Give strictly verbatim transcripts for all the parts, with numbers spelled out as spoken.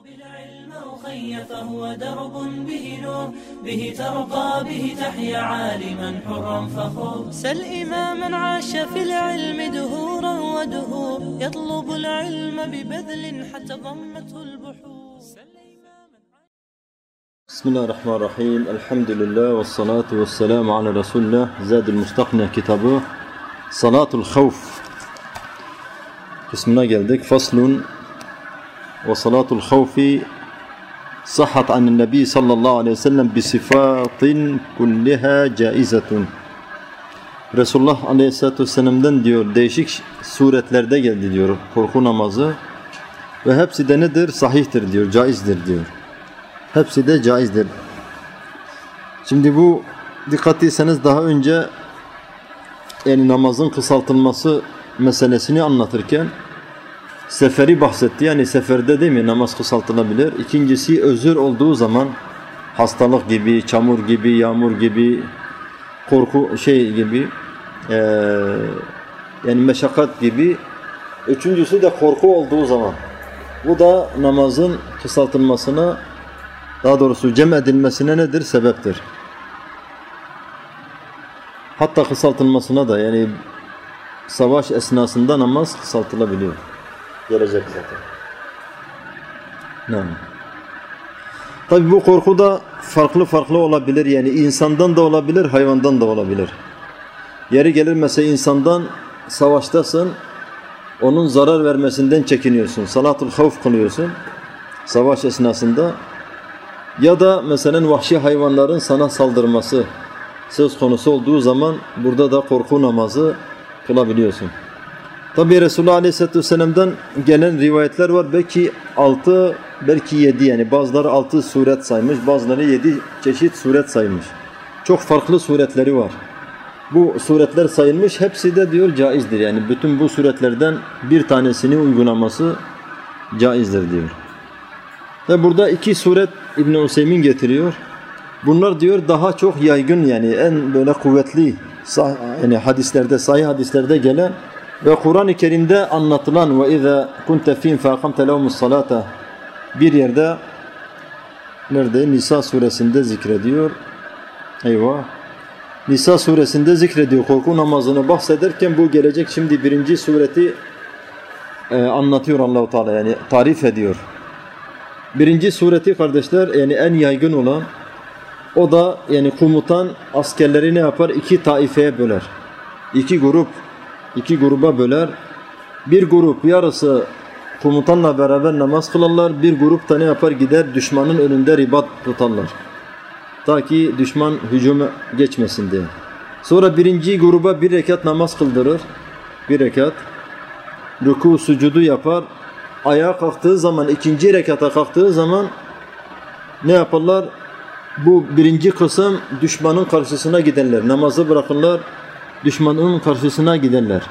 بالعلم أخي فهو درب به نور به ترقى به تحيا عالما حرا فخور سل إماما عاش في العلم دهورا ودهور يطلب العلم ببذل حتى ضمته البحور. بسم الله الرحمن الرحيم. الحمد لله والصلاة والسلام على رسول الله. زاد المستقنع kitabı Salatul Havf kısmına geldik. Faslun ve salatul havfi sahhat anin nebi sallallahu aleyhi ve sellem bi sifatin kulliha caizetun. Resulullah aleyhissalatu vesselam'dan diyor değişik suretlerde geldi diyor korku namazı ve hepsi de nedir? Sahihtir diyor, caizdir diyor. Hepsi de caizdir. Şimdi bu dikkat etseniz daha önce yani namazın kısaltılması meselesini anlatırken seferi bahsetti. Yani seferde değil mi namaz kısaltılabilir. İkincisi özür olduğu zaman hastalık gibi, çamur gibi, yağmur gibi, korku şey gibi ee, yani meşakkat gibi. Üçüncüsü de korku olduğu zaman. Bu da namazın kısaltılmasına, daha doğrusu cem edilmesine nedir? Sebeptir. Hatta kısaltılmasına da yani savaş esnasında namaz kısaltılabiliyor. Gelecek zaten. Ne? Tabi bu korku da farklı farklı olabilir. Yani insandan da olabilir, hayvandan da olabilir. Yeri gelir mesela insandan savaştasın, onun zarar vermesinden çekiniyorsun. Salatul havf kılıyorsun savaş esnasında. Ya da mesela vahşi hayvanların sana saldırması söz konusu olduğu zaman burada da korku namazı kılabiliyorsun. Tabi Resulullah Aleyhisselatü Vesselam'dan gelen rivayetler var. Belki altı, belki yedi yani bazıları altı suret saymış, bazıları yedi çeşit suret saymış. Çok farklı suretleri var. Bu suretler sayılmış, hepsi de diyor caizdir. Yani bütün bu suretlerden bir tanesini uygulaması caizdir diyor. Ve burada iki suret İbn-i Useymin getiriyor. Bunlar diyor daha çok yaygın yani en böyle kuvvetli yani hadislerde, sahih hadislerde gelen ve Kur'an-ı Kerim'de anlatılan ve izâ kunte fîhim feaqamte lehumus salâte bir yerde nerede? Nisa suresinde zikrediyor. Eyvah. Nisa suresinde zikrediyor. Korku namazını bahsederken bu gelecek şimdi birinci sureti e, anlatıyor Allah-u Teala yani tarif ediyor. Birinci sureti kardeşler yani en yaygın olan o da yani komutan askerleri ne yapar? İki taifeye böler. İki grup, iki gruba böler. Bir grup yarısı komutanla beraber namaz kılarlar. Bir grup da ne yapar? Gider düşmanın önünde ribat tutarlar. Ta ki düşman hücuma geçmesin diye. Sonra birinci gruba bir rekat namaz kıldırır. Bir rekat. Rükû sucudu yapar. Ayağa kalktığı zaman, ikinci rekata kalktığı zaman ne yaparlar? Bu birinci kısım düşmanın karşısına giderler. Namazı bırakırlar, düşmanın karşısına giderler.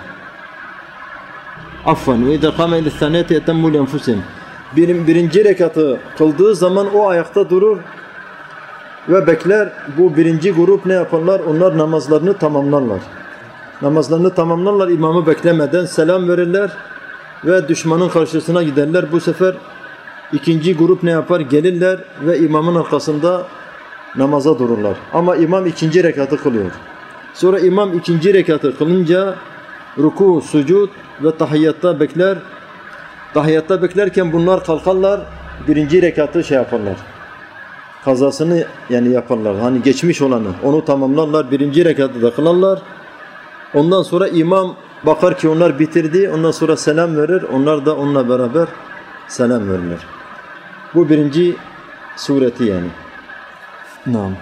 Affan ve idâ kâme ilethâniyeti etemmû lenfusihim. Birinci rekatı kıldığı zaman o ayakta durur ve bekler. Bu birinci grup ne yaparlar? Onlar namazlarını tamamlarlar. Namazlarını tamamlarlar imamı beklemeden selam verirler ve düşmanın karşısına giderler. Bu sefer ikinci grup ne yapar? Gelirler ve imamın arkasında namaza dururlar. Ama imam ikinci rekatı kılıyor. Sonra imam ikinci rekatı kılınca ruku, sucud ve tahiyyatta bekler. Tahiyyatta beklerken bunlar kalkarlar. Birinci rekatı şey yaparlar. Kazasını yani yaparlar. Hani geçmiş olanı. Onu tamamlarlar. Birinci rekatı da kılarlar. Ondan sonra imam bakar ki onlar bitirdi. Ondan sonra selam verir. Onlar da onunla beraber selam verirler. Bu birinci sureti yani. Naam.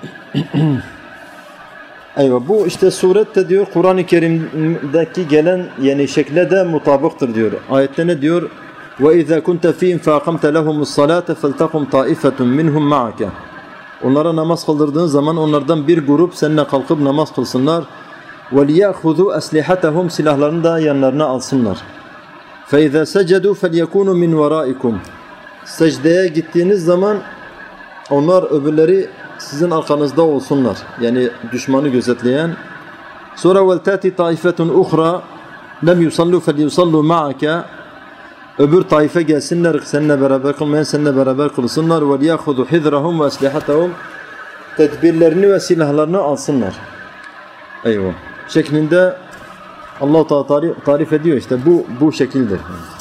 Eyvah, bu işte suret de diyor Kur'an-ı Kerim'deki gelen yani şekle de mutabıktır diyor. Ayette ne diyor? Ve izâ kunte fîhim feaqamte lehumus salâte feltekum taifetun minhum ma'ake. Onlara namaz kıldırdığın zaman onlardan bir grup seninle kalkıp namaz kılsınlar. Ve liyâkhudû eslihatehum, silahlarını da yanlarına alsınlar. Fe izâ secedû felyekûnû min verâikum. Secdeye gittiğiniz zaman onlar öbürleri sizin arkanızda olsunlar. Yani düşmanı gözetleyen. Sonra veltati taifetun uhra lem yusallu felyusallu ma'ake. Öbür taife gelsinler, seninle beraber kılmayan seninle beraber kılsınlar. وَلْيَأْخُذُوا حِذْرَهُمْ وَأَسْلِحَتَهُمْ Tedbirlerini ve silahlarını alsınlar. Eyvah. Şeklinde Allah Teala tarif, tarif ediyor işte. Bu bu şekildir.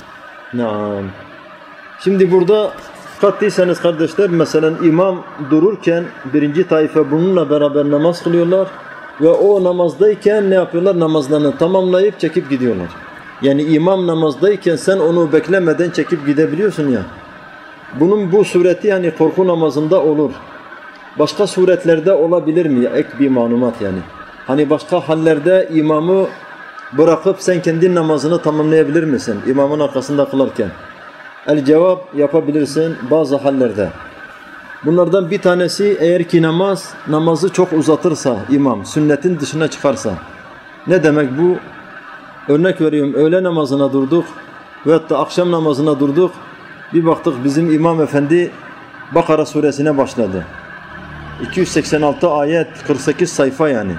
Naam. Şimdi burada kattıysanız kardeşler, mesela imam dururken birinci taife bununla beraber namaz kılıyorlar ve o namazdayken ne yapıyorlar? Namazlarını tamamlayıp çekip gidiyorlar. Yani imam namazdayken sen onu beklemeden çekip gidebiliyorsun ya. Bunun bu sureti yani korku namazında olur. Başka suretlerde olabilir mi? Ek bir malumat yani. Hani başka hallerde imamı bırakıp sen kendi namazını tamamlayabilir misin? İmamın arkasında kılarken. El cevap yapabilirsin bazı hallerde. Bunlardan bir tanesi eğer ki namaz, namazı çok uzatırsa imam, sünnetin dışına çıkarsa. Ne demek bu? Örnek veriyorum, öğle namazına durduk veyahut da akşam namazına durduk. Bir baktık bizim imam efendi Bakara suresine başladı. iki yüz seksen altı ayet, kırk sekiz sayfa yani.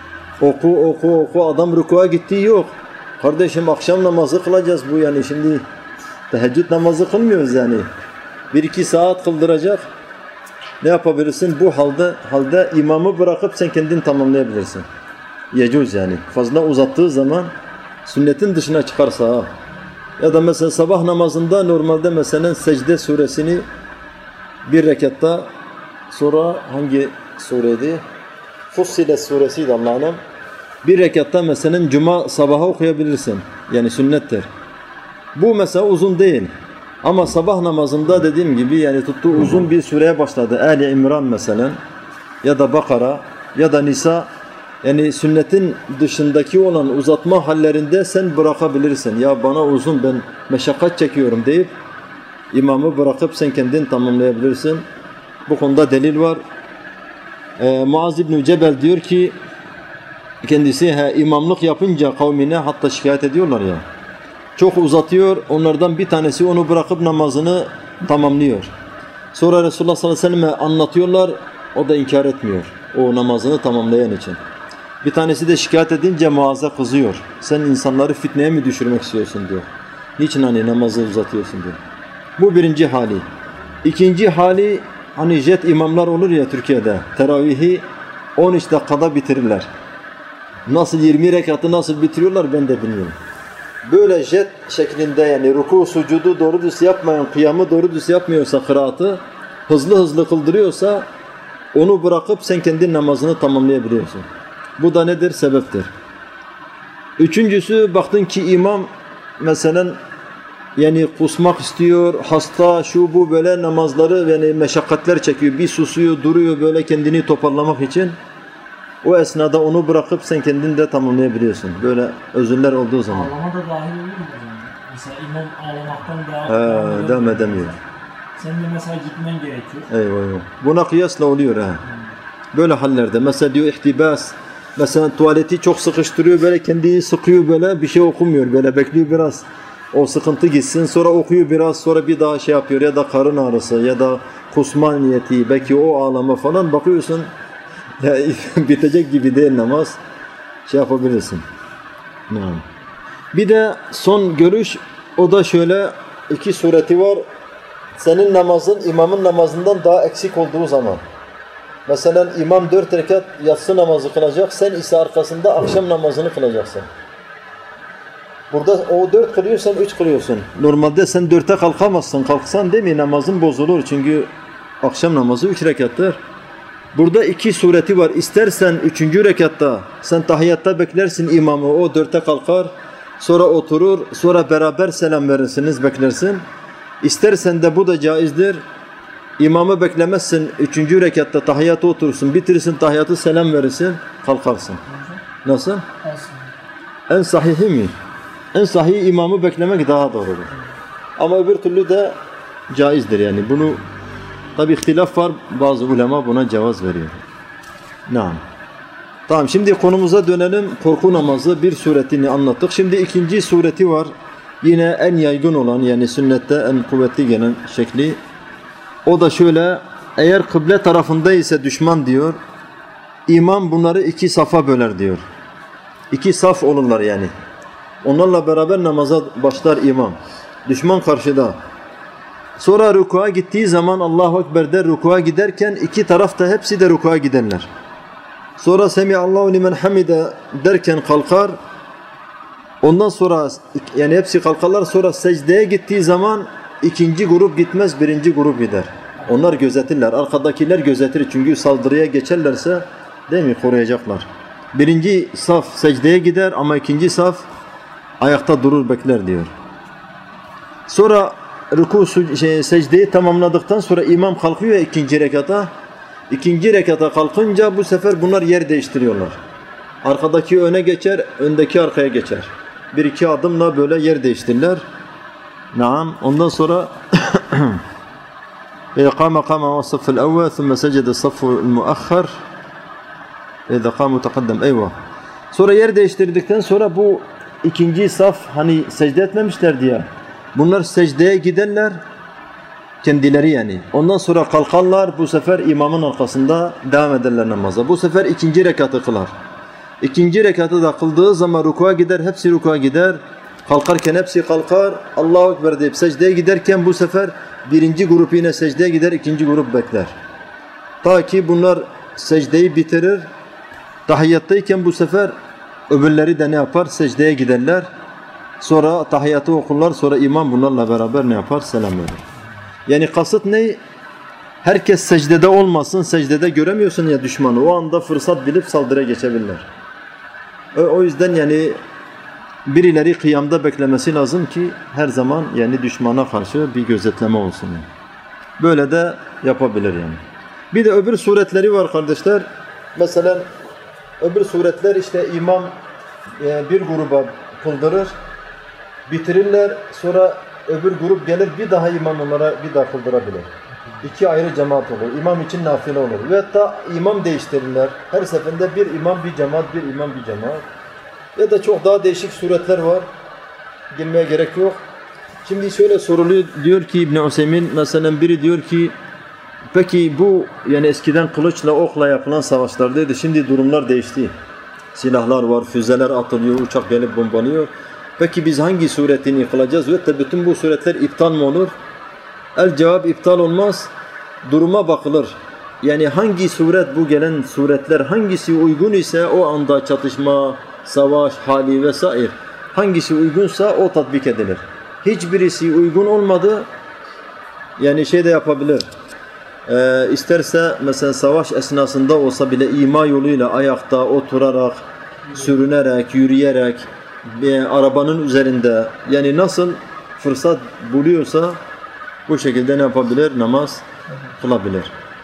Oku oku oku, adam rükûa gittiği yok. Kardeşim akşam namazı kılacağız bu yani, şimdi teheccüd namazı kılmıyoruz yani. Bir iki saat kıldıracak. Ne yapabilirsin? Bu halde halde imamı bırakıp sen kendin tamamlayabilirsin. Yecuz yani. Fazla uzattığı zaman sünnetin dışına çıkarsa ha. Ya da mesela sabah namazında normalde mesela secde suresini bir rekatta, sonra hangi sureydi? Fussilet suresiydi Allah'ım. Bir rekatta mesela cuma sabahı okuyabilirsin. Yani sünnettir. Bu mesela uzun değil. Ama sabah namazında dediğim gibi yani tuttuğu uzun bir süreye başladı. Ali İmran mesela ya da Bakara ya da Nisa, yani sünnetin dışındaki olan uzatma hallerinde sen bırakabilirsin. Ya bana uzun, ben meşakkat çekiyorum deyip imamı bırakıp sen kendin tamamlayabilirsin. Bu konuda delil var. Ee, Muaz İbn-i Cebel diyor ki kendisi he, imamlık yapınca kavmine hatta şikayet ediyorlar ya. Çok uzatıyor. Onlardan bir tanesi onu bırakıp namazını tamamlıyor. Sonra Resulullah sallallahu aleyhi ve sellem'e anlatıyorlar. O da inkar etmiyor. O namazını tamamlayan için. Bir tanesi de şikayet edince Muaz'a kızıyor. Sen insanları fitneye mi düşürmek istiyorsun diyor. Niçin hani namazı uzatıyorsun diyor. Bu birinci hali. İkinci hali, hani jet imamlar olur ya Türkiye'de. Teravihi on üç dakikada bitirirler. Nasıl yirmi rekatı nasıl bitiriyorlar ben de bilmiyorum. Böyle jet şeklinde yani ruku, sucudu doğru düz yapmayan, kıyamı doğru düz yapmıyorsa, kıraatı hızlı hızlı kıldırıyorsa onu bırakıp sen kendi namazını tamamlayabiliyorsun. Bu da nedir? Sebeptir. Üçüncüsü, baktın ki imam mesela yani kusmak istiyor, hasta, şu bu, böyle namazları yani meşakkatler çekiyor. Bir susuyor, duruyor böyle kendini toparlamak için. O esnada onu bırakıp sen kendin de tamamlayabiliyorsun. Böyle özürler olduğu zaman. Ağlama da dahil olur mu o zaman? Mesela imam ağlamaktan daha He, devam edemiyor. Sen de mesela gitmen gerekiyor. Eyvah eyvah. Buna kıyasla oluyor ha. Böyle hallerde. Mesela diyor ihtibas. Mesela tuvaleti çok sıkıştırıyor, böyle kendini sıkıyor, böyle bir şey okumuyor, böyle bekliyor biraz. O sıkıntı gitsin, sonra okuyor biraz, sonra bir daha şey yapıyor, ya da karın ağrısı ya da kusma niyeti, belki o ağlama falan, bakıyorsun ya bitecek gibi değil namaz, şey yapabilirsin. Bir de son görüş, o da şöyle, iki sureti var. Senin namazın imamın namazından daha eksik olduğu zaman. Mesela imam dört rekat yatsı namazı kılacak, sen ise arkasında akşam namazını kılacaksın. Burada o dört kılıyor, sen üç kılıyorsun. Normalde sen dörtte kalkamazsın. Kalksan değil mi namazın bozulur. Çünkü akşam namazı üç rekattır. Burada iki sureti var. İstersen üçüncü rekatta sen tahiyyatta beklersin imamı. O dörtte kalkar. Sonra oturur. Sonra beraber selam verirsiniz, beklersin. İstersen de bu da caizdir. İmamı beklemezsin. Üçüncü rekatta tahiyyata oturursun. Bitirsin tahiyyatı, selam verirsin. Kalkarsın. Nasıl? En sahihi mi? En sahih imamı beklemek daha doğrudur. Ama öbür türlü de caizdir yani. Bunu tabi ihtilaf var. Bazı ulema buna cevaz veriyor. Naam. Tamam, şimdi konumuza dönelim. Korku namazı bir suretini anlattık. Şimdi ikinci sureti var. Yine en yaygın olan, yani sünnette en kuvvetli gelen şekli. O da şöyle: eğer kıble tarafında ise düşman diyor, imam bunları iki safa böler diyor. İki saf olurlar yani. Onlarla beraber namaza başlar imam. Düşman karşıda. Sonra rükûa gittiği zaman Allahu Ekber der, rükûa giderken iki taraf da hepsi de rükûa giderler. Sonra Semiallahu limen hamide derken kalkar. Ondan sonra yani hepsi kalkarlar, sonra secdeye gittiği zaman ikinci grup gitmez, birinci grup gider. Onlar gözetirler. Arkadakiler gözetir çünkü saldırıya geçerlerse değil mi koruyacaklar. Birinci saf secdeye gider ama ikinci saf ayakta durur bekler diyor. Sonra rükû şey, secdeyi tamamladıktan sonra imam kalkıyor ya ikinci rekata. İkinci rekata kalkınca bu sefer bunlar yer değiştiriyorlar. Arkadaki öne geçer, öndeki arkaya geçer. Bir iki adımla böyle yer değiştirirler. Naam. Ondan sonra إذا قام قام والصف الأول ثم سجد الصف المؤخر إذا قام تقدم أيوة. Sonra yer değiştirdikten sonra bu ikinci saf hani secde etmemişler diye. Bunlar secdeye giderler kendileri yani. Ondan sonra kalkarlar bu sefer imamın arkasında devam ederler namaza. Bu sefer ikinci rekatı kılar. İkinci rekatı da kıldığı zaman rükûa gider, hepsi rükûa gider. Kalkarken hepsi kalkar. Allahu Ekber deyip secdeye giderken bu sefer birinci grup yine secdeye gider, ikinci grup bekler. Ta ki bunlar secdeyi bitirir. Tahiyyattayken bu sefer öbürleri de ne yapar? Secdeye giderler. Sonra tahiyyatı okurlar. Sonra imam bunlarla beraber ne yapar? Selam verir. Yani kasıt ne? Herkes secdede olmasın. Secdede göremiyorsun ya düşmanı. O anda fırsat bilip saldırıya geçebilirler. O yüzden yani birileri kıyamda beklemesi lazım ki her zaman yani düşmana karşı bir gözetleme olsun. Yani. Böyle de yapabilir yani. Bir de öbür suretleri var kardeşler. Mesela öbür suretler işte imam yani bir gruba kıldırır, bitirirler. Sonra öbür grup gelir bir daha imam onlara bir daha kıldırabilir. İki ayrı cemaat olur. İmam için nafile olur. Ve hatta imam değiştirirler. Her seferinde bir imam bir cemaat, bir imam bir cemaat. Ya da çok daha değişik suretler var. Girmeye gerek yok. Şimdi şöyle soruluyor diyor ki İbn Useymin mesela biri diyor ki peki bu yani eskiden kılıçla okla yapılan savaşlardaydı. Şimdi durumlar değişti. Silahlar var, füzeler atılıyor, uçak gelip bombalıyor. Peki biz hangi suretini kılacağız? Ve tabi bütün bu suretler iptal mı olur? El cevap iptal olmaz. Duruma bakılır. Yani hangi suret bu gelen suretler hangisi uygun ise o anda çatışma, savaş hali vesaire hangisi uygunsa o tatbik edilir. Hiçbirisi uygun olmadı yani şey de yapabilir. Ee, isterse mesela savaş esnasında olsa bile ima yoluyla ayakta oturarak, sürünerek, yürüyerek, bir arabanın üzerinde yani nasıl fırsat buluyorsa bu şekilde ne yapabilir? Namaz kılabilir.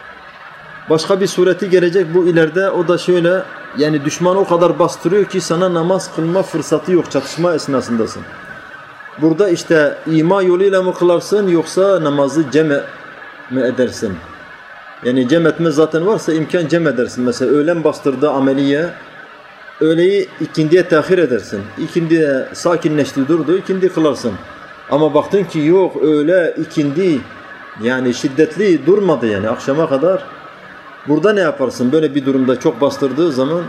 Başka bir sureti gelecek bu ileride o da şöyle yani düşman o kadar bastırıyor ki sana namaz kılma fırsatı yok çatışma esnasındasın. Burada işte ima yoluyla mı kılarsın yoksa namazı cem mi edersin? Yani cem etme zaten varsa imkan cem edersin. Mesela öğlen bastırdığı ameliye öğleyi ikindiye tehir edersin. İkindiye sakinleşti durdu ikindi kılarsın. Ama baktın ki yok öğle ikindi yani şiddetli durmadı yani akşama kadar. Burada ne yaparsın? Böyle bir durumda çok bastırdığı zaman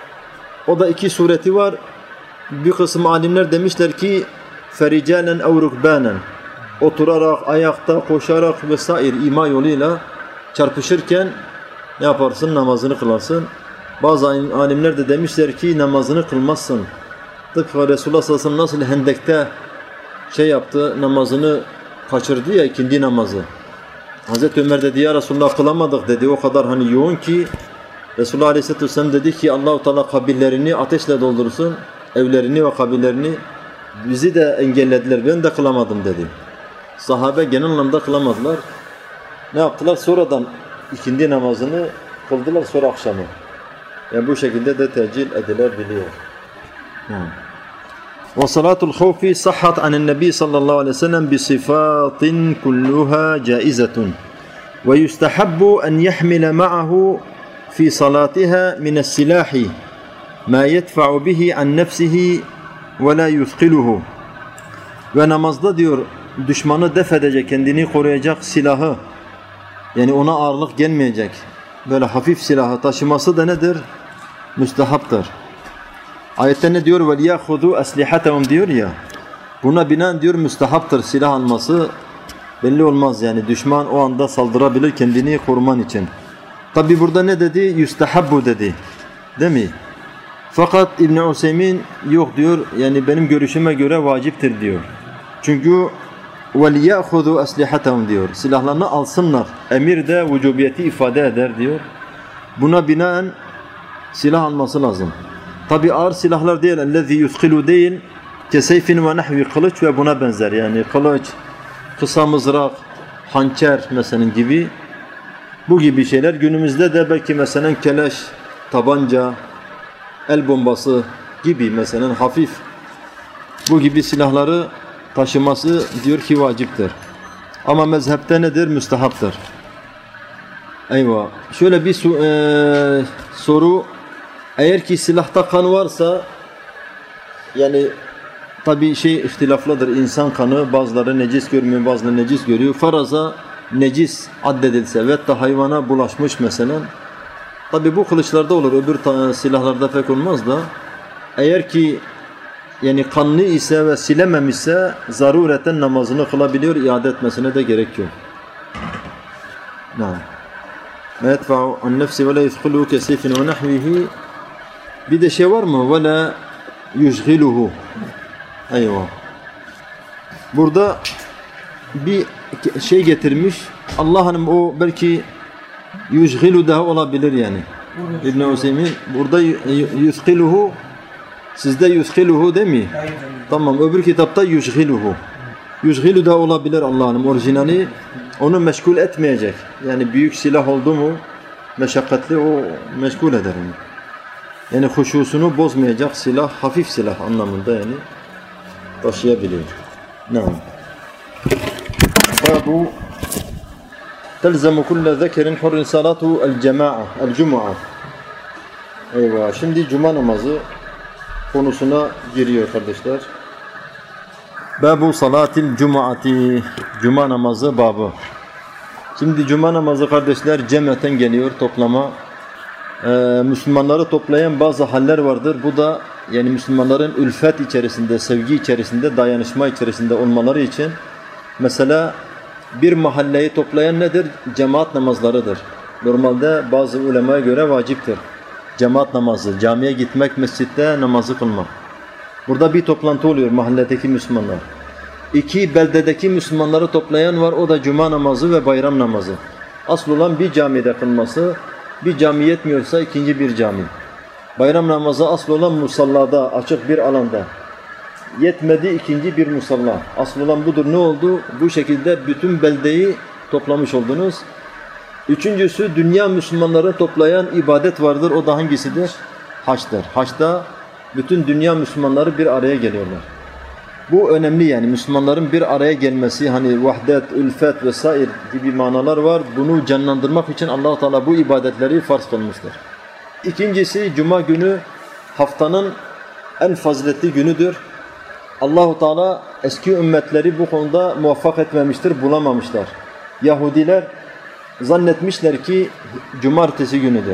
o da iki sureti var. Bir kısım alimler demişler ki fericalen ev rukbanen oturarak, ayakta, koşarak vesaire ima yoluyla çarpışırken ne yaparsın? Namazını kılarsın. Bazı alimler de demişler ki namazını kılmazsın. Tıpkı Resulullah sallallahu aleyhi ve sellem nasıl Hendek'te şey yaptı, namazını kaçırdı ya ikindi namazı. Hazreti Ömer dedi ya Resulullah kılamadık dedi. O kadar hani yoğun ki Resulullah aleyhisselatü vesselam dedi ki Allah-u Teala kabirlerini ateşle doldursun. Evlerini ve kabirlerini bizi de engellediler. Ben de kılamadım dedi. Sahabe genel anlamda kılamadılar. Ne yaptılar? Sonradan ikindi namazını kıldılar sonra akşamı. Yani bu şekilde de tecil edilebiliyor. Yani. وصلاة الخوف صحت عن النبي صلى الله عليه وسلم بصفات كلها جائزة ويستحب أن يحمل معه في صلاتها من السلاح ما يدفع به عن نفسه ولا يثقله ve namazda diyor düşmanı def edecek, kendini koruyacak silahı yani ona ağırlık gelmeyecek böyle hafif silahı taşıması da nedir? Müstehaptır. Ayette ne diyor? وَلْيَأْخُذُوا أَسْلِحَتَهُمْ diyor ya. Buna binaen diyor müstehaptır silah alması, belli olmaz yani düşman o anda saldırabilir kendini koruman için. Tabi burada ne dedi? Yustahabbu dedi. Değil mi? Fakat İbn-i Useymin yok diyor. Yani benim görüşüme göre vaciptir diyor. Çünkü وَلِيَأْخُذُوا أَسْلِحَتَهُمْ diyor. Silahlarını alsınlar. Emir de vücubiyeti ifade eder diyor. Buna binaen silah alması lazım. Tabi ağır silahlar değil. اَلَّذِي يُثْقِلُ değil. Keseyfin ve nahvi kılıç ve buna benzer. Yani kılıç, kısa mızrak, hançer mesela gibi. Bu gibi şeyler günümüzde de belki mesela keleş, tabanca, el bombası gibi mesela hafif bu gibi silahları taşıması diyor ki vaciptir. Ama mezhepte nedir? Müstehaptır. Eyvah. Şöyle bir su, e, soru. Eğer ki silahta kan varsa yani tabi şey ihtilaflıdır. İnsan kanı bazıları necis görmüyor, bazıları necis görüyor. Faraza necis addedilse ve da hayvana bulaşmış mesela. Tabi bu kılıçlarda olur, öbür silahlarda pek olmaz da. Eğer ki yani kanlı ise ve silememişse zarureten namazını kılabiliyor, iade etmesine de gerek yok. Naam. Ma yedfa'u an nefsi ve la yethkuluhu keseyfin ve nahvihi. Bir de şey var mı? Ve la yushghiluhu. Eyvah. Burada bir şey getirmiş. Allah'ın o belki yushghilu da olabilir yani. İbn-i Useymin burada yushghiluhu, sizde yushghiluhu değil mi? Tamam, öbür kitapta yushghiluhu. Yushghilu da olabilir Allah'ın orijinali. Onu meşgul etmeyecek. Yani büyük silah oldu mu meşakkatli, o meşgul eder onu. Yani huşusunu bozmayacak silah, hafif silah anlamında yani taşıyabiliyor. Naam. Babu telzemu kulle zekerin hurrin salatu el cema'a, el cum'a. Eyvah. Şimdi cuma namazı konusuna giriyor kardeşler. Babu salatil cum'ati. Cuma namazı babı. Şimdi cuma namazı kardeşler cemeten geliyor, toplama. Ee, Müslümanları toplayan bazı haller vardır. Bu da yani Müslümanların ülfet içerisinde, sevgi içerisinde, dayanışma içerisinde olmaları için mesela bir mahalleyi toplayan nedir? Cemaat namazlarıdır. Normalde bazı ulemaya göre vaciptir. Cemaat namazı, camiye gitmek, mescitte namazı kılmak. Burada bir toplantı oluyor mahalledeki Müslümanlar. İki, beldedeki Müslümanları toplayan var, o da cuma namazı ve bayram namazı. Asıl olan bir camide kılması, bir cami yetmiyorsa ikinci bir cami. Bayram namazı asıl olan musallada, açık bir alanda. Yetmedi ikinci bir musalla. Asıl olan budur. Ne oldu? Bu şekilde bütün beldeyi toplamış oldunuz. Üçüncüsü dünya Müslümanları toplayan ibadet vardır. O da hangisidir? Haçtır. Haçta bütün dünya Müslümanları bir araya geliyorlar. Bu önemli yani. Müslümanların bir araya gelmesi, hani vahdet, ülfet vesaire gibi manalar var. Bunu canlandırmak için Allah-u Teala bu ibadetleri farz kılmıştır. İkincisi cuma günü haftanın en faziletli günüdür. Allah-u Teala eski ümmetleri bu konuda muvaffak etmemiştir, bulamamışlar. Yahudiler zannetmişler ki cumartesi günüdür.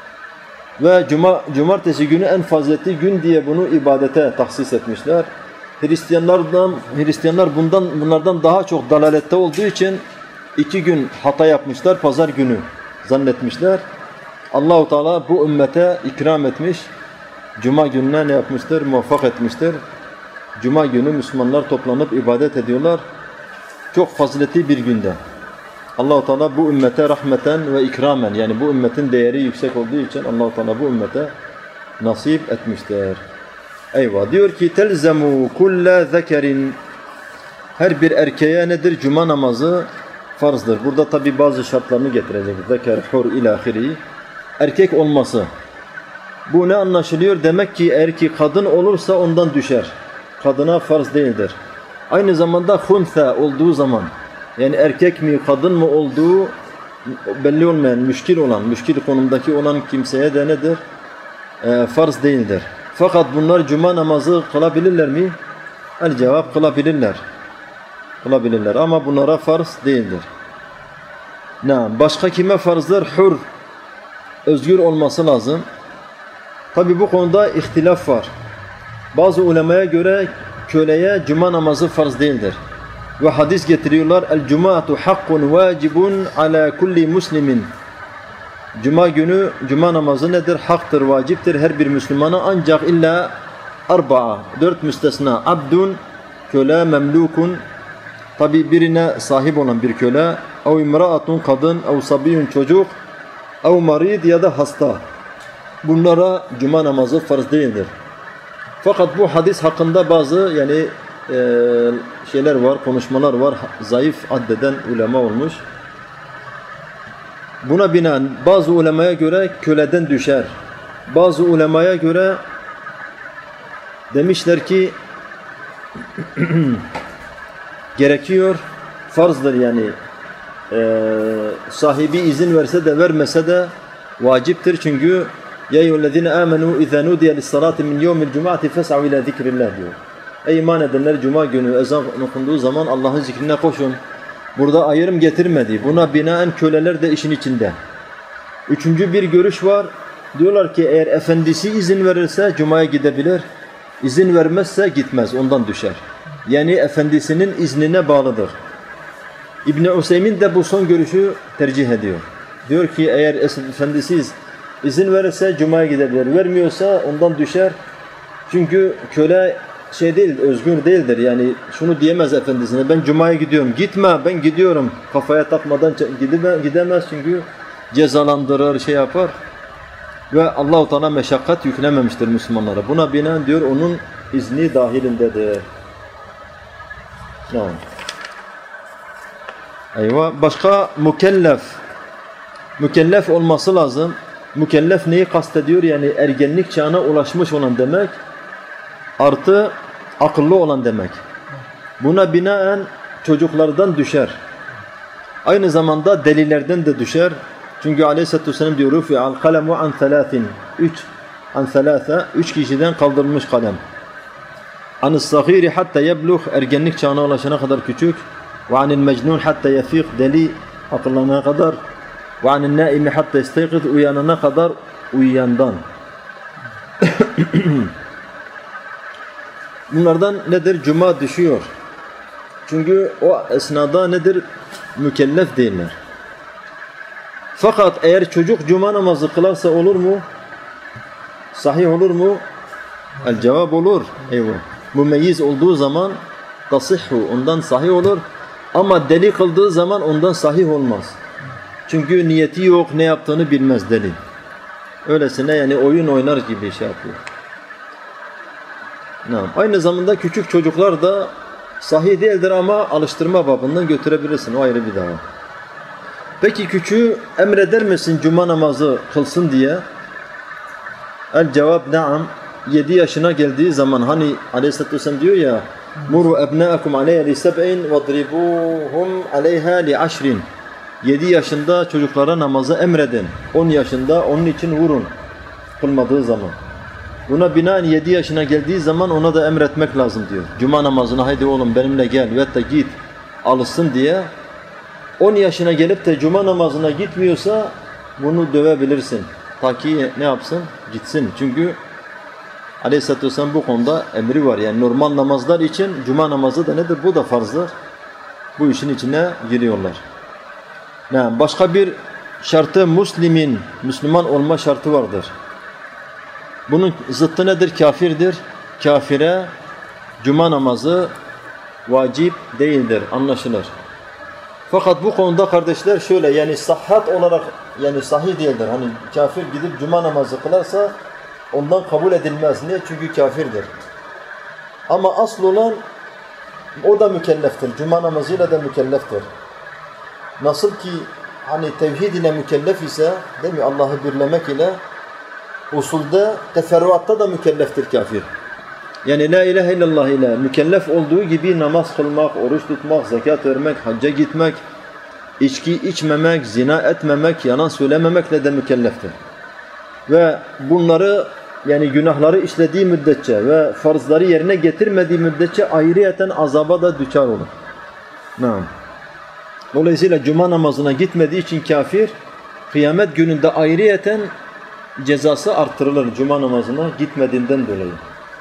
Ve cuma, cumartesi günü en faziletli gün diye bunu ibadete tahsis etmişler. Hristiyanlardan Hristiyanlar bundan bunlardan daha çok dalalette olduğu için iki gün hata yapmışlar, pazar günü zannetmişler. Allah-u Teala bu ümmete ikram etmiş. Cuma gününe ne yapmıştır? Muvaffak etmiştir. Cuma günü Müslümanlar toplanıp ibadet ediyorlar. Çok faziletli bir günde. Allah-u Teala bu ümmete rahmeten ve ikramen, yani bu ümmetin değeri yüksek olduğu için Allah-u Teala bu ümmete nasip etmiştir. Eyvah. Diyor ki telzemu kulle zekerin, her bir erkeğe nedir? Cuma namazı farzdır. Burada tabi bazı şartlarını getirecek. Zeker, hur, ilahiri. Erkek olması. Bu ne anlaşılıyor? Demek ki eğer ki kadın olursa ondan düşer. Kadına farz değildir. Aynı zamanda hunsa olduğu zaman, yani erkek mi kadın mı olduğu belli olmayan, müşkil olan, müşkil konumdaki olan kimseye de nedir? E, farz değildir. Fakat bunlar cuma namazı kılabilirler mi? El cevap kılabilirler. Kılabilirler ama bunlara farz değildir. Ne? Başka kime farzdır? Hur. Özgür olması lazım. Tabi bu konuda ihtilaf var. Bazı ulemaya göre köleye cuma namazı farz değildir. Ve hadis getiriyorlar. El cumatu hakkun vacibun ala kulli muslimin. Cuma günü cuma namazı nedir? Haktır, vaciptir her bir Müslümana, ancak illa arba'a, dört müstesna. Abdun, köle, memlukun, tabi birine sahip olan bir köle, ev imraatun, kadın, ev sabiyun, çocuk, ev marid ya da hasta. Bunlara cuma namazı farz değildir. Fakat bu hadis hakkında bazı yani e, şeyler var, konuşmalar var, zayıf addeden ulema olmuş. Buna binaen bazı ulemaya göre köleden düşer. Bazı ulemaya göre demişler ki gerekiyor, farzdır yani. Ee, sahibi izin verse de vermese de vaciptir, çünkü ya eyyühellezine amenu izâ nudiye lissalâti min yevmil cum'ati fes'av ila zikrillah diyor. Ey iman edenler, cuma günü ezan okunduğu zaman Allah'ın zikrine koşun. Burada ayrım getirmedi. Buna binaen köleler de işin içinde. Üçüncü bir görüş var. Diyorlar ki eğer efendisi izin verirse cumaya gidebilir. İzin vermezse gitmez, ondan düşer. Yani efendisinin iznine bağlıdır. İbn Useymin de bu son görüşü tercih ediyor. Diyor ki eğer efendisi izin verirse cumaya gidebilir. Vermiyorsa ondan düşer. Çünkü köle şey değil, özgür değildir. Yani şunu diyemez efendisine, ben cumaya gidiyorum. Gitme, ben gidiyorum. Kafaya takmadan gidemez, çünkü cezalandırır, şey yapar. Ve Allah-u Teala meşakkat yüklememiştir Müslümanlara. Buna binaen diyor onun izni dahilindedir. Tamam. Eyvah. Başka mükellef. Mükellef olması lazım. Mükellef neyi kastediyor? Yani ergenlik çağına ulaşmış olan demek. Artı akıllı olan demek. Buna binaen çocuklardan düşer. Aynı zamanda delilerden de düşer. Çünkü Aleyhisselatü Vesselam diyor rufi'al kalemu an thalathin. Üç an thalatha. Üç kişiden kaldırılmış kalem. Anis sagiri hatta yebluh, ergenlik çağına ulaşana kadar küçük. Ve anil mecnun hatta yefik, deli akıllanana kadar. Ve anil naimi hatta istayqid, uyanana kadar uyuyandan. Bunlardan nedir? Cuma düşüyor. Çünkü o esnada nedir? Mükellef değiller. Fakat eğer çocuk cuma namazı kılarsa olur mu? Sahih olur mu? El cevap olur. Eyvah. Mümeyyiz olduğu zaman tasihhu, ondan sahih olur. Ama deli kıldığı zaman ondan sahih olmaz. Çünkü niyeti yok, ne yaptığını bilmez deli. Öylesine yani oyun oynar gibi şey yapıyor. Aynı zamanda küçük çocuklar da sahih değildir ama alıştırma babından götürebilirsin. O ayrı bir dava. Peki küçüğü emreder misin cuma namazı kılsın diye? El cevap naam. yedi yaşına geldiği zaman hani Aleyhisselatü Vesselam diyor ya muru ebnâekum aleyhe li seb'in vadribuhum aleyha li aşrin. yedi yaşında çocuklara namazı emredin. on yaşında onun için vurun kılmadığı zaman. Buna binaen yedi yaşına geldiği zaman ona da emretmek lazım diyor. Cuma namazına haydi oğlum benimle gel veyahut da git alışsın diye. on yaşına gelip de cuma namazına gitmiyorsa bunu dövebilirsin. Ta ki ne yapsın? Gitsin. Çünkü Aleyhisselatü Vesselam bu konuda emri var. Yani normal namazlar için cuma namazı da nedir? Bu da farzdır. Bu işin içine giriyorlar. Yani başka bir şartı Müslimin, Müslüman olma şartı vardır. Bunun zıttı nedir? Kafirdir. Kafire cuma namazı vacip değildir. Anlaşılır. Fakat bu konuda kardeşler şöyle yani sahhat olarak yani sahih değildir. Hani kafir gidip cuma namazı kılarsa ondan kabul edilmez. Niye? Çünkü kafirdir. Ama asıl olan o da mükelleftir. Cuma namazıyla da mükelleftir. Nasıl ki hani tevhid ile mükellef ise değil mi? Allah'ı birlemek ile usulde teferruatta da mükelleftir kafir. Yani la ilahe illallah ile mükellef olduğu gibi namaz kılmak, oruç tutmak, zekat vermek, hacca gitmek, içki içmemek, zina etmemek, yalan söylememekle de mükelleftir. Ve bunları yani günahları işlediği müddetçe ve farzları yerine getirmediği müddetçe ayrıyeten azaba da düçar olur. Naam. Dolayısıyla cuma namazına gitmediği için kafir, kıyamet gününde ayrıyeten cezası artırılır cuma namazına gitmediğinden dolayı.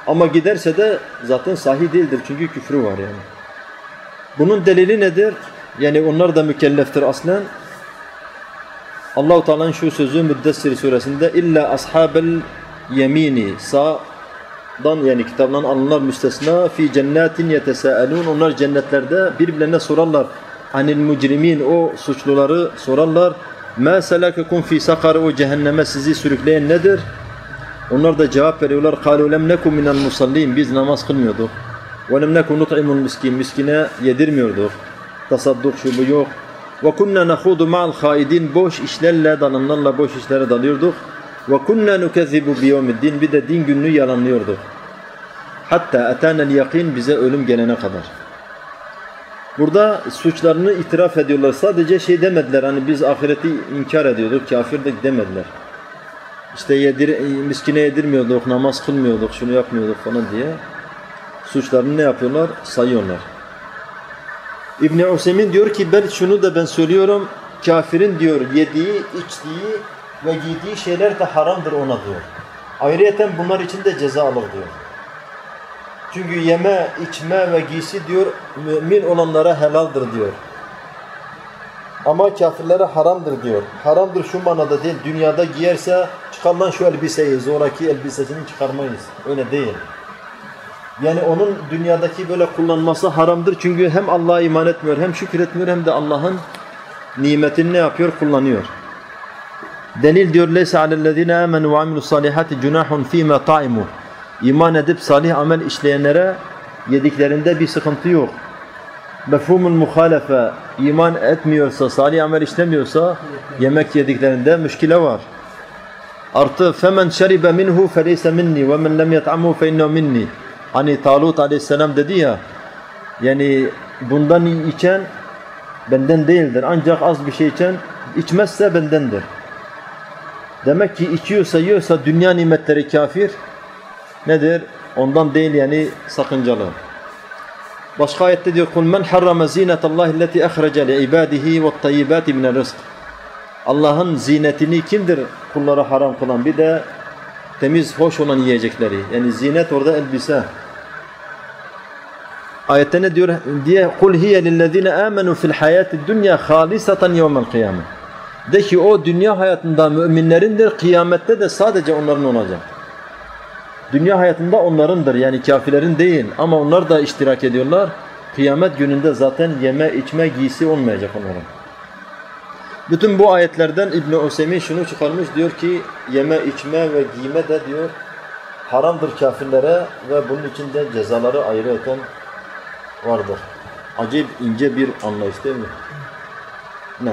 Ama giderse de zaten sahih değildir çünkü küfrü var yani. Bunun delili nedir? Yani onlar da mükelleftir aslen. Allah-u Teala'nın şu sözü Müddessir suresinde illa ashabel yemini sağdan yani kitaptan alınanlar müstesna fi cennetin yetesâelûn onlar cennetlerde birbirlerine sorarlar. Anil mucrimin o suçluları sorarlar. Mâ selâkekum fî sakar o cehenneme sizi sürükleyen nedir? Onlar da cevap veriyorlar. Kâlû lem nekum minel musallîn biz namaz kılmıyorduk. Ve lem nekum nut'imul miskin miskine yedirmiyorduk. Tasadduk şu bu yok. Ve kunna nahudu ma'al haidin boş işlerle dalanlarla boş işlere dalıyorduk. Ve kunna nukezzibu biyevmiddin bir de din gününü yalanlıyorduk. Hatta etanel yakin bize ölüm gelene kadar. Burada suçlarını itiraf ediyorlar. Sadece şey demediler hani biz ahireti inkar ediyorduk, kafirdik demediler. İşte yedir, miskine yedirmiyorduk, namaz kılmıyorduk, şunu yapmıyorduk falan diye. Suçlarını ne yapıyorlar? Sayıyorlar. İbn-i Useymin diyor ki ben şunu da ben söylüyorum. Kafirin diyor yediği, içtiği ve giydiği şeyler de haramdır ona diyor. Ayrıyeten bunlar için de ceza alır diyor. Çünkü yeme, içme ve giysi diyor mümin olanlara helaldir diyor. Ama kafirlere haramdır diyor. Haramdır şu manada değil. Dünyada giyerse çıkar lan şu elbiseyi, zoraki elbisesini çıkarmayız. Öyle değil. Yani onun dünyadaki böyle kullanması haramdır. Çünkü hem Allah'a iman etmiyor, hem şükretmiyor, hem de Allah'ın nimetini ne yapıyor? Kullanıyor. Delil diyor leysa alellezine amenu ve amilus salihati cunahun fîmâ ta'imu. İman edip salih amel işleyenlere yediklerinde bir sıkıntı yok. Mefhumul muhalefe iman etmiyorsa, salih amel işlemiyorsa yemek yediklerinde müşkile var. Artı femen şeribe minhu feleyse minni ve men lem yet'amhu fe innehu minni. Hani Talut aleyhisselam dedi ya yani bundan içen benden değildir. Ancak az bir şey içen içmezse bendendir. Demek ki içiyorsa yiyorsa dünya nimetleri kafir nedir? Ondan değil yani sakıncalı. Başka ayette diyor kul men harrama zinetallahi allati akhraca li ibadihi ve't-tayyibati minel rizq. Allah'ın zinetini kimdir kullara haram kılan? Bir de temiz, hoş olan yiyecekleri. Yani zinet orada elbise. Ayette ne diyor diye kul hiye lillezine amenu fil hayatid dunya halisatan yevmel kıyame. De ki o dünya hayatında müminlerindir, kıyamette de sadece onların olacak. Dünya hayatında onlarındır yani kafirlerin değil ama onlar da iştirak ediyorlar. Kıyamet gününde zaten yeme, içme, giysi olmayacak onların. Bütün bu ayetlerden İbn-i Useymin şunu çıkarmış diyor ki yeme, içme ve giyme de diyor haramdır kafirlere ve bunun için de cezaları ayrıyeten vardır. Acayip ince bir anlayış değil mi? Ne?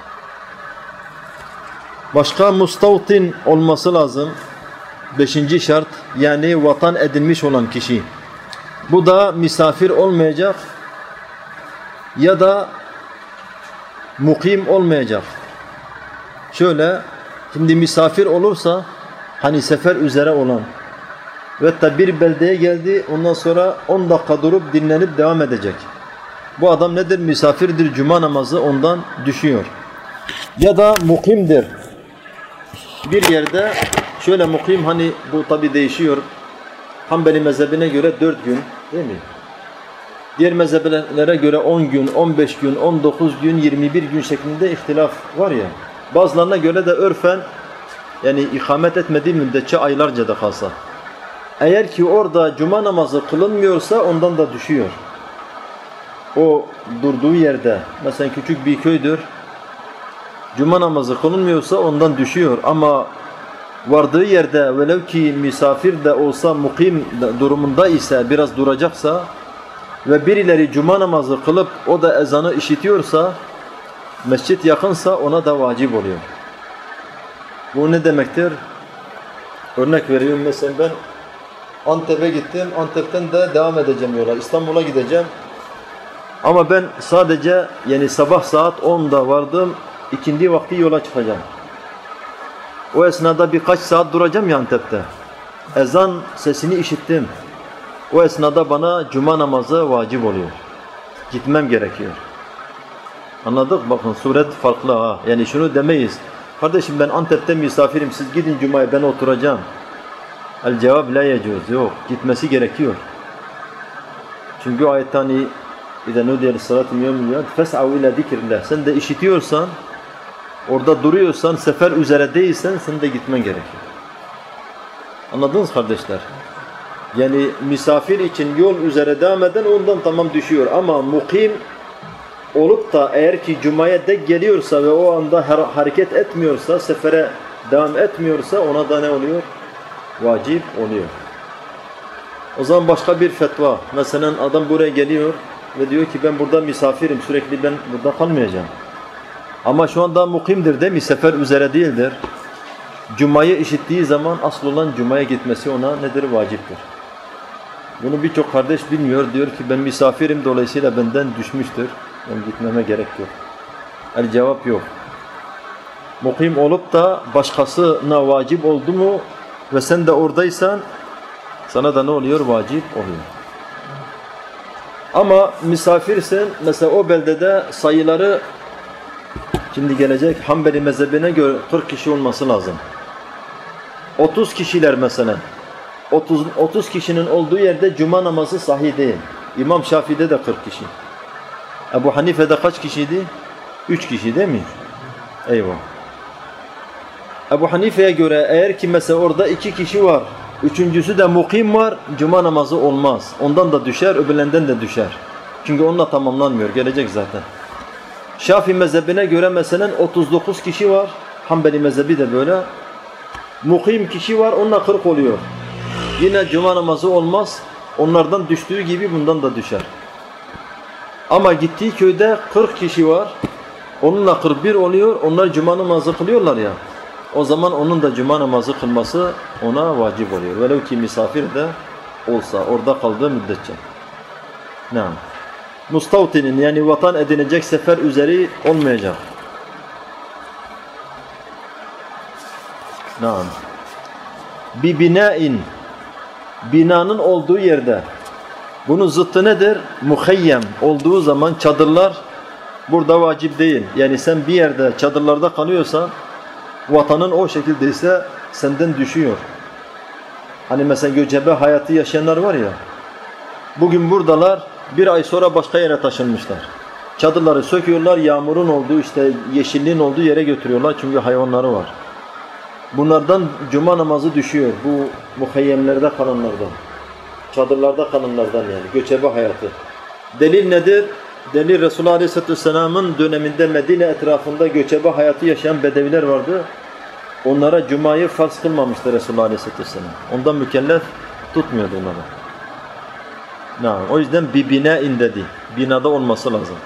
Başka mustavtin olması lazım. Beşinci şart yani vatan edinmiş olan kişi. Bu da misafir olmayacak ya da mukim olmayacak. Şöyle şimdi misafir olursa hani sefer üzere olan ve hatta bir beldeye geldi ondan sonra on dakika durup dinlenip devam edecek. Bu adam nedir? Misafirdir. Cuma namazı ondan düşüyor. Ya da mukimdir. Bir yerde şöyle mukim hani bu tabi değişiyor. Hanbeli mezhebine göre dört gün değil mi? Diğer mezheplere göre on gün, on beş gün, on dokuz gün, yirmi bir gün şeklinde ihtilaf var ya. Bazılarına göre de örfen yani ikamet etmediği müddetçe aylarca da kalsa. Eğer ki orada cuma namazı kılınmıyorsa ondan da düşüyor. O durduğu yerde mesela küçük bir köydür. Cuma namazı kılınmıyorsa ondan düşüyor ama vardığı yerde velev ki misafir de olsa mukim durumunda ise biraz duracaksa ve birileri cuma namazı kılıp o da ezanı işitiyorsa mescit yakınsa ona da vacip oluyor. Bu ne demektir? Örnek veriyorum mesela ben Antep'e gittim. Antep'ten de devam edeceğim yola. İstanbul'a gideceğim. Ama ben sadece yani sabah saat onda vardım. İkindi vakti yola çıkacağım. O esnada birkaç saat duracağım ya Antep'te. Ezan sesini işittim. O esnada bana cuma namazı vacip oluyor. Gitmem gerekiyor. Anladık? Bakın suret farklı ha. Yani şunu demeyiz. Kardeşim ben Antep'te misafirim. Siz gidin cumaya ben oturacağım. El cevap la yecuz. Yok. Gitmesi gerekiyor. Çünkü ayette hani İzâ nudiye lis-salâti min yevmil cum'ati fes'av ilâ zikrillah. Sen de işitiyorsan, orada duruyorsan, sefer üzere değilsen sen de gitmen gerekiyor. Anladınız kardeşler? Yani misafir için yol üzere devam eden ondan tamam düşüyor. Ama mukim olup da eğer ki Cuma'ya dek geliyorsa ve o anda hareket etmiyorsa, sefere devam etmiyorsa ona da ne oluyor? Vacip oluyor. O zaman başka bir fetva. Mesela adam buraya geliyor ve diyor ki ben burada misafirim, sürekli ben burada kalmayacağım. Ama şu anda mukimdir değil mi? Sefer üzere değildir. Cuma'yı işittiği zaman asıl olan Cuma'ya gitmesi ona nedir? Vaciptir. Bunu birçok kardeş bilmiyor. Diyor ki ben misafirim, dolayısıyla benden düşmüştür. Yani gitmeme gerek yok. El cevap yok. Mukim olup da başkasına vacip oldu mu ve sen de oradaysan sana da ne oluyor? Vacip oluyor. Ama misafirsin, mesela o beldede sayıları şimdi gelecek Hanbeli mezhebine göre kırk kişi olması lazım. otuz kişiler mesela. otuz, otuz kişinin olduğu yerde cuma namazı sahih değil. İmam Şafii'de de kırk kişi. Ebu Hanife'de kaç kişiydi? üç kişi değil mi? Eyvah. Ebu Hanife'ye göre eğer ki mesela orada iki kişi var, üçüncüsü de mukim var, cuma namazı olmaz. Ondan da düşer, öbürlerinden de düşer. Çünkü onunla tamamlanmıyor, gelecek zaten. Şafii mezhebine göre mesela otuz dokuz kişi var, Hanbeli mezhebi de böyle. Mukim kişi var, onunla kırk oluyor. Yine cuma namazı olmaz, onlardan düştüğü gibi bundan da düşer. Ama gittiği köyde kırk kişi var, onunla kırk bir oluyor, onlar cuma namazı kılıyorlar ya. O zaman onun da cuma namazı kılması ona vacip oluyor. Velev ki misafir de olsa, orada kaldığı müddetçe. Naam. Mustavtinin yani vatan edinecek sefer üzeri olmayacak. Naam. Bi binain, binanın olduğu yerde. Bunun zıttı nedir? Muhayyem olduğu zaman çadırlar burada vacip değil. Yani sen bir yerde çadırlarda kalıyorsan vatanın o şekildeyse senden düşüyor. Hani mesela göçebe hayatı yaşayanlar var ya, bugün buradalar, bir ay sonra başka yere taşınmışlar. Çadırları söküyorlar, yağmurun olduğu, işte yeşilliğin olduğu yere götürüyorlar çünkü hayvanları var. Bunlardan cuma namazı düşüyor, bu muhayyemlerde kalanlardan. Çadırlarda kalanlardan yani, göçebe hayatı. Delil nedir? Delil Resulullah Aleyhisselatü Vesselam'ın döneminde Medine etrafında göçebe hayatı yaşayan bedeviler vardı. Onlara cumayı farz kılmamıştı Resulullah Aleyhisselatü Vesselam. Ondan mükellef tutmuyordu onları. Na, o yüzden bir binain dedi. Binada olması lazım.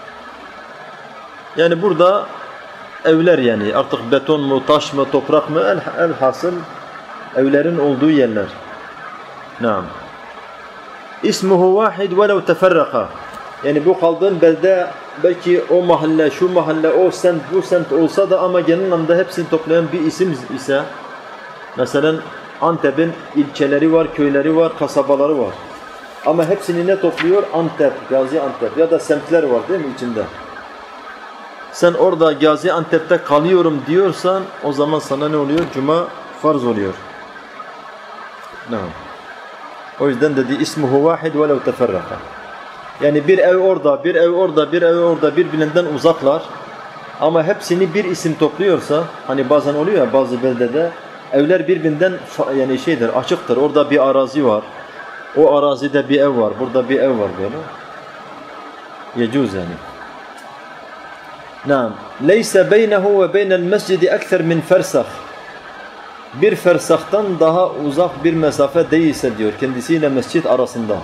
Yani burada evler yani artık beton mu, taş mı, toprak mı el, el hasıl evlerin olduğu yerler. Naam. İsmuhu vahid velev teferraka. Yani bu kaldığın belde belki o mahalle, şu mahalle, o semt, bu semt olsa da ama genel anlamda hepsini toplayan bir isim ise, mesela Antep'in ilçeleri var, köyleri var, kasabaları var. Ama hepsini ne topluyor? Antep, Gaziantep ya da semtler var değil mi içinde? Sen orada Gaziantep'te kalıyorum diyorsan o zaman sana ne oluyor? Cuma farz oluyor. Ne? O yüzden dedi ismuhu vahid velev teferraka. Yani bir ev orada, bir ev orada, bir ev orada birbirinden uzaklar. Ama hepsini bir isim topluyorsa, hani bazen oluyor ya bazı beldede, evler birbirinden yani şeydir, açıktır. Orada bir arazi var. O arazide bir ev var, burada bir ev var böyle. Yecuz yani. Naam. Leyse beynehu ve beynel mescidi ekser min fersah. Bir fersahtan daha uzak bir mesafe değilse diyor kendisiyle mescit arasında.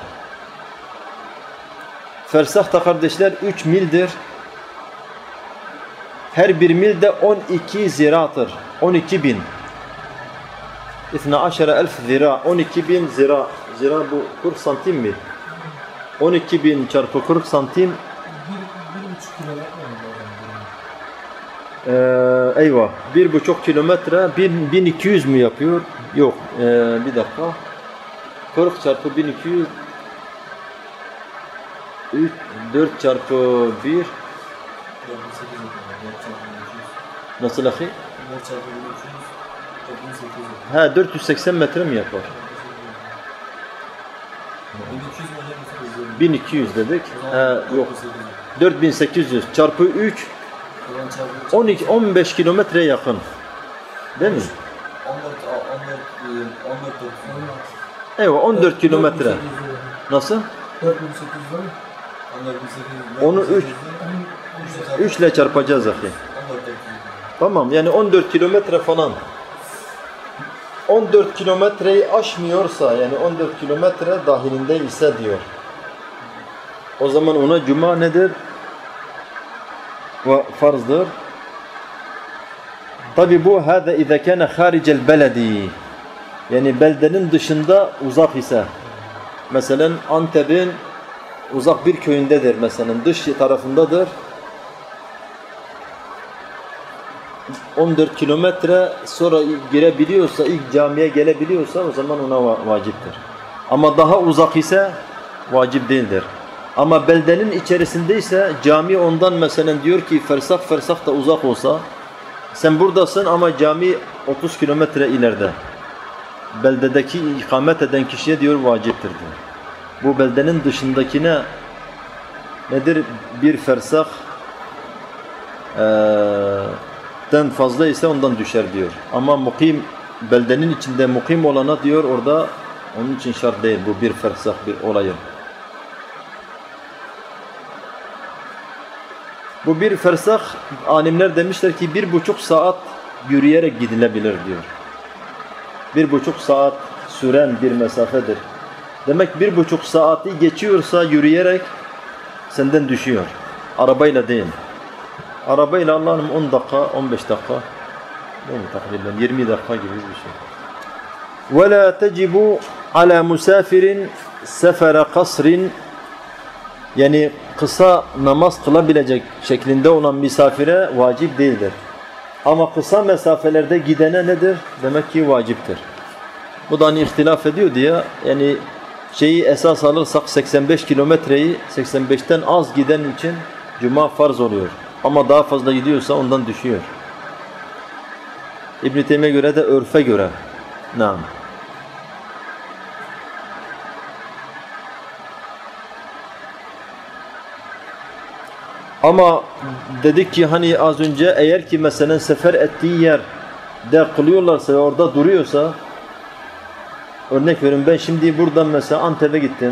Fersah da kardeşler üç mildir. Her bir mil de on iki ziraatır. on iki bin. İthna aşere elf zira. on iki bin zira. Zira bu kırk santim mi? on iki bin çarpı kırk santim. Bir buçuk kilometre mi? Ee, eyvah. Bir buçuk kilometre bin iki yüz mü yapıyor? Yok. Ee, bir dakika. kırk çarpı bin iki yüz üç, dört çarpı bir Nasıl ahi? He dört yüz seksen metre mi yapar? bin iki yüz dedik. He, yok. dört bin sekiz yüz çarpı üç on iki on beş kilometreye yakın. Değil mi? Evet on dört kilometre. Nasıl? Onu üç üç ile çarpacağız ahi. Tamam yani on dört kilometre falan. on dört kilometreyi aşmıyorsa yani on dört kilometre dahilinde ise diyor. O zaman ona cuma nedir? Ve farzdır. Tabi bu hâzâ izâ kâne hâricel beledi. Yani beldenin dışında uzak ise. Mesela Antep'in uzak bir köyündedir mesela. Dış tarafındadır. on dört kilometre sonra girebiliyorsa, ilk camiye gelebiliyorsa o zaman ona vaciptir. Ama daha uzak ise vacip değildir. Ama beldenin içerisindeyse cami ondan mesela diyor ki fersah fersah da uzak olsa sen buradasın ama cami otuz kilometre ileride. Beldedeki ikamet eden kişiye diyor vaciptir diyor. Bu beldenin dışındakine nedir? Bir fersah den fazla ise ondan düşer diyor. Ama mukim beldenin içinde mukim olana diyor orada onun için şart değil bu bir fersah bir olayın. Bu bir fersah alimler demişler ki bir buçuk saat yürüyerek gidilebilir diyor. Bir buçuk saat süren bir mesafedir. Demek bir buçuk saati geçiyorsa yürüyerek senden düşüyor. Arabayla değil. Arabayla Allah'ım on dakika, on beş dakika değil mi takriben yirmi dakika gibi bir şey. وَلَا تَجِبُ عَلَى مُسَافِرٍ سَفَرَ قَصْرٍ yani kısa namaz kılabilecek şeklinde olan misafire vacip değildir. Ama kısa mesafelerde gidene nedir? Demek ki vaciptir. Bu da hani ihtilaf ediyor diye yani şeyi esas alırsak seksen beş kilometreyi seksen beşten az giden için cuma farz oluyor. Ama daha fazla gidiyorsa ondan düşüyor. İbn-i Teymiye göre de örfe göre. Naam. Ama dedik ki hani az önce eğer ki mesela sefer ettiği yerde kılıyorlarsa ve orada duruyorsa örnek verin ben şimdi buradan mesela Antep'e gittim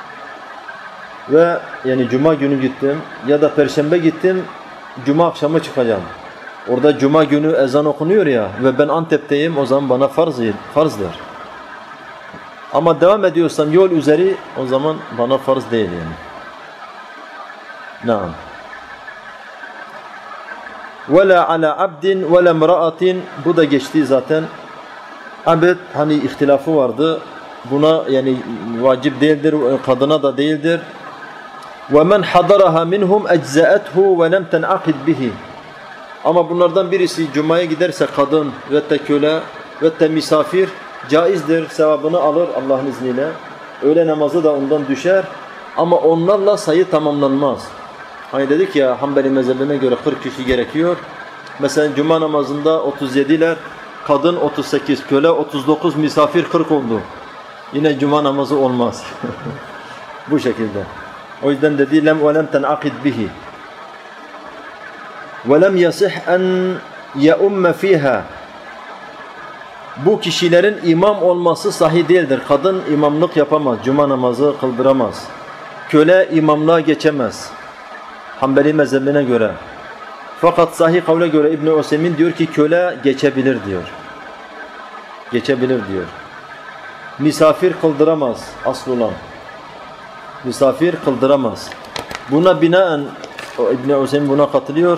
ve yani cuma günü gittim ya da perşembe gittim cuma akşamı çıkacağım. Orada cuma günü ezan okunuyor ya ve ben Antep'teyim o zaman bana farz, farzdır. Ama devam ediyorsam yol üzeri o zaman bana farz değil yani. Naam. وَلَا عَلَى عَبْدٍ وَلَا مْرَأَةٍ bu da geçti zaten. Abd hani ihtilafı vardı. Buna yani vacip değildir, kadına da değildir. وَمَنْ حَضَرَهَا مِنْهُمْ اَجْزَأَتْهُ وَلَمْ تَنْعَقِدْ بِهِ ama bunlardan birisi cumaya giderse kadın ve de köle ve de misafir caizdir, sevabını alır Allah'ın izniyle. Öğle namazı da ondan düşer ama onlarla sayı tamamlanmaz. Hani dedik ya Hanbeli mezhebine göre kırk kişi gerekiyor. Mesela cuma namazında otuz yediler, kadın otuz sekiz, köle otuz dokuz, misafir kırk oldu. Yine cuma namazı olmaz. Bu şekilde. O yüzden dedi lem ve lem tenakid bihi. Ve lem yasih en yeumme fiha. Bu kişilerin imam olması sahih değildir. Kadın imamlık yapamaz, cuma namazı kıldıramaz. Köle imamlığa geçemez. Hanbeli mezhebine göre. Fakat sahih kavle göre İbn Useymin diyor ki köle geçebilir diyor. Geçebilir diyor. Misafir kıldıramaz asıl olan. Misafir kıldıramaz. Buna binaen İbn Useymin buna katılıyor.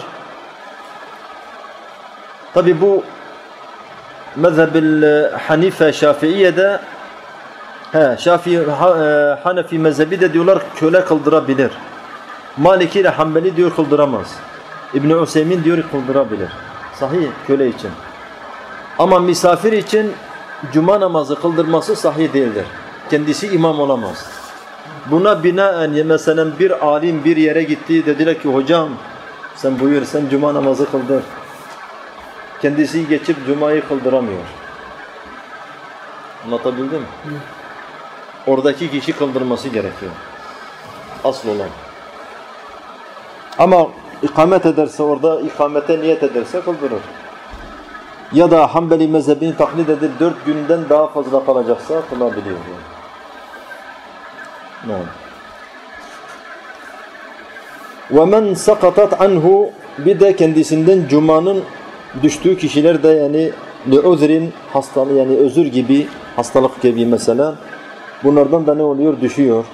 Tabi bu mezhebil Hanife Şafiiye'de he Şafii Hanefi mezhebi de diyorlar köle kıldırabilir. Maliki ile Hanbeli diyor kıldıramaz. İbn Useymin diyor kıldırabilir. Sahih köle için. Ama misafir için cuma namazı kıldırması sahih değildir. Kendisi imam olamaz. Buna binaen mesela bir alim bir yere gitti dediler ki hocam sen buyur sen cuma namazı kıldır. Kendisi geçip cumayı kıldıramıyor. Anlatabildim mi? Oradaki kişi kıldırması gerekiyor. Asıl olan. Ama ikamet ederse orada, ikamete niyet ederse kıldırır. Ya da Hanbeli mezhebini taklit edip dört günden daha fazla kalacaksa kılabiliyor. Yani. وَمَنْ سَقَطَتْ عَنْهُ Bir de kendisinden cumanın düştüğü kişiler de yani لِعُذْرٍ hastalığı yani özür gibi, hastalık gibi mesela bunlardan da ne oluyor? Düşüyor.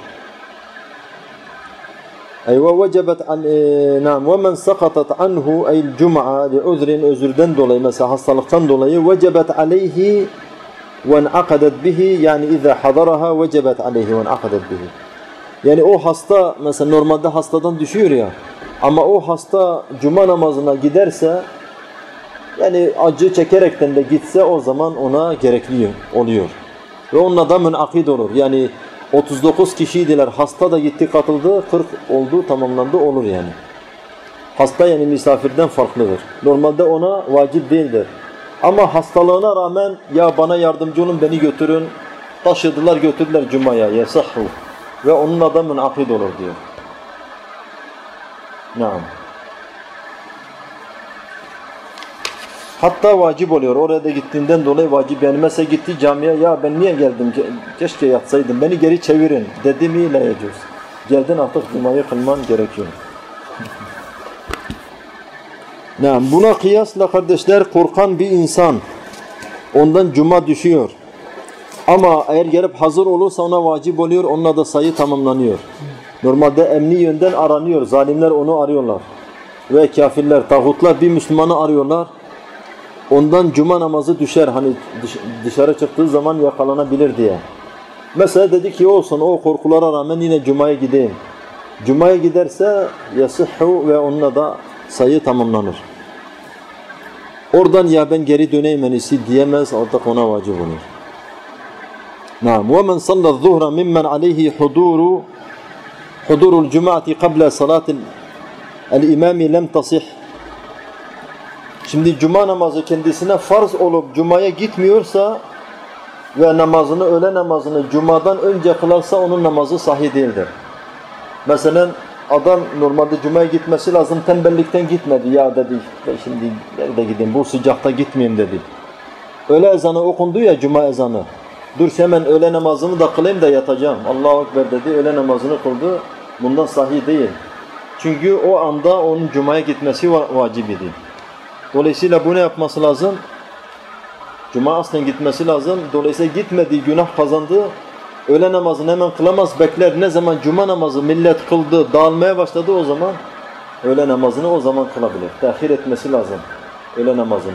Ay ve vecebet an nam ve men saqatat anhu ay el-cum'a li'uzrin özürden dolayı mesela hastalıktan dolayı vecebet aleyhi ve enaqadat bihi yani iza hadaraha vecebet aleyhi ve enaqadat bihi. Yani o hasta mesela normalde hastadan düşüyor ya ama o hasta cuma namazına giderse yani acı çekerekten de gitse o zaman ona gerekli oluyor. Ve onunla da münakid olur. Yani otuz dokuz kişiydiler. Hasta da gitti katıldı. kırk oldu tamamlandı olur yani. Hasta yani misafirden farklıdır. Normalde ona vacip değildir. Ama hastalığına rağmen ya bana yardımcı olun beni götürün. Taşıdılar götürdüler Cuma'ya. Yesahhu. Ve onunla da münakid olur diyor. Naam. Hatta vacip oluyor. Oraya da gittiğinden dolayı vacip. Yani mesela gitti camiye ya ben niye geldim? Keşke yatsaydım. Beni geri çevirin. Dedi mi la yecuz. Geldin artık cumayı kılman gerekiyor. Yani buna kıyasla kardeşler korkan bir insan ondan cuma düşüyor. Ama eğer gelip hazır olursa ona vacip oluyor. Onunla da sayı tamamlanıyor. Normalde emni yönden aranıyor. Zalimler onu arıyorlar. Ve kafirler, tağutlar bir Müslümanı arıyorlar. Ondan cuma namazı düşer hani dışarı çıktığı zaman yakalanabilir diye. Mesela dedi ki olsun o korkulara rağmen yine cumaya gideyim. Cumaya giderse yasihhu ve onunla da sayı tamamlanır. Oradan ya ben geri döneyim en iyisi diyemez artık ona vacip olur. Naam. وَمَنْ صَلَّ الظُّهْرَ مِمَّنْ عَلَيْهِ حُضُورُ حُضُورُ الْجُمَعَةِ قَبْلَ صَلَاةِ الْاِمَامِ لَمْ تَصِحْ Şimdi cuma namazı kendisine farz olup cumaya gitmiyorsa ve namazını, öğle namazını cumadan önce kılarsa onun namazı sahih değildir. Mesela adam normalde cumaya gitmesi lazım, tembellikten gitmedi. Ya dedi, şimdi nerede gideyim, bu sıcakta gitmeyeyim dedi. Öğle ezanı okundu ya, cuma ezanı. Dur hemen öğle namazımı da kılayım da yatacağım. Allahu Ekber dedi, öğle namazını kıldı. Bundan sahih değil. Çünkü o anda onun cumaya gitmesi vacip idi. Dolayısıyla bu ne yapması lazım? Cuma aslen gitmesi lazım. Dolayısıyla gitmediği günah kazandı. Öğle namazını hemen kılamaz, bekler. Ne zaman cuma namazı millet kıldı, dağılmaya başladı o zaman öğle namazını o zaman kılabilir. Tehir etmesi lazım öğle namazını.